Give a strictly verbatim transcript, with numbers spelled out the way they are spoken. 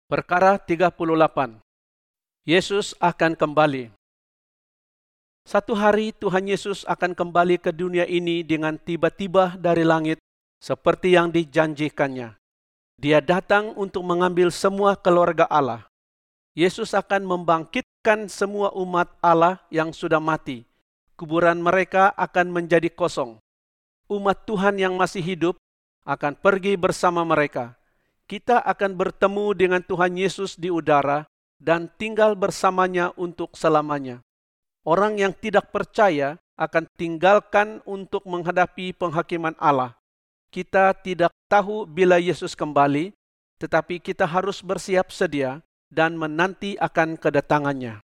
Perkara tiga puluh delapan. Yesus akan kembali. Satu hari Tuhan Yesus akan kembali ke dunia ini dengan tiba-tiba dari langit seperti yang dijanjikannya. Dia datang untuk mengambil semua keluarga Allah. Yesus akan membangkitkan semua umat Allah yang sudah mati. Kuburan mereka akan menjadi kosong. Umat Tuhan yang masih hidup akan pergi bersama mereka. Kita akan bertemu dengan Tuhan Yesus di udara dan tinggal bersamanya untuk selamanya. Orang yang tidak percaya akan tinggalkan untuk menghadapi penghakiman Allah. Kita tidak tahu bila Yesus kembali, tetapi kita harus bersiap sedia dan menanti akan kedatangannya.